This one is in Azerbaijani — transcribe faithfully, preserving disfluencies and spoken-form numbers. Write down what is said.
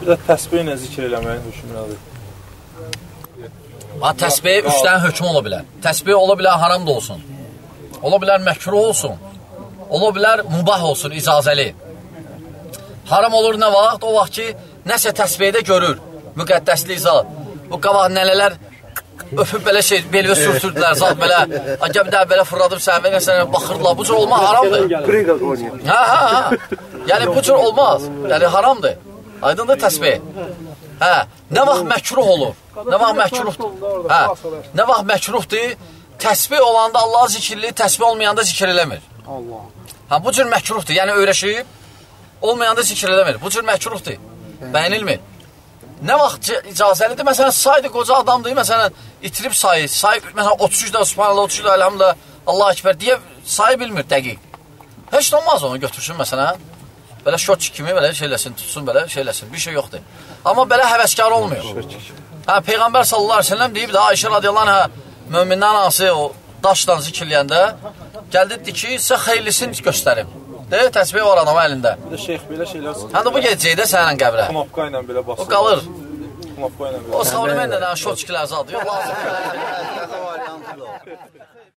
Bir də təsbih ilə zikr eləməyin hökmü nədir? Təsbih üç dənə hökm ola bilər. Təsbih ola bilər haram da olsun. Ola bilər məkruh olsun. Ola bilər mubah olsun, icazəli. Haram olur nə vaxt? O vaxt ki, nəsə təsbihdə görür. Müqəddəslik zat. Bu qabaq nələlər öpüb belə şey, belvə sürtürdülər zat belə. Acaba bir də belə fırladıb səhvə nəsənə baxırdılar. Bu cür olma haramdır. Hə, hə, hə. Yəni bu cür olmaz. Yəni haramdır. Aydındır təsbih. Hə, nə vaxt məkruh olur? Nə vaxt məkruhdur? Hə, nə vaxt məkruhdur? Təsbih olanda Allah zikirli, təsbih olmayanda zikir eləmir. Allah. Hə, bu cür məkruhdur. Yəni öyrəşib, olmayanda zikir eləmir. Bu cür məkruhdur. Bəyənilmir. Nə vaxt icazəlidir? Məsələn, saydı qoca adamdır, məsələn, itirib sayı, sayı, məsələn, otuz üç də, subhanallah, otuz üç də, elhamdülillah, Allahəkbər deyə sayı bilmir dəqiq. Heç də olmaz onu götürsün, məsələn, belə şotçi kimi belə şeyləsin, tutsun, belə şeyləsin, bir şey yoxdur. Amma belə həvəskar olmuyor. Hə, Peyğəmbər sallallahu aleyhi ve sellem deyib də, Ayşə radiyallahu anh, mömindən anası o daşdan zikirləyəndə, gəldi dedi ki, sizə xeyirlisini göstərim. Deyil, təsbih var adamın əlində. Bir də şeyx belə şeylər... Hə də bu gedəcəkdə sənin qəbrə. Knopka ilə belə basılır. O qalır. Knopka ilə belə. O savru mən də şotçikilər zadı. Yox, lazım.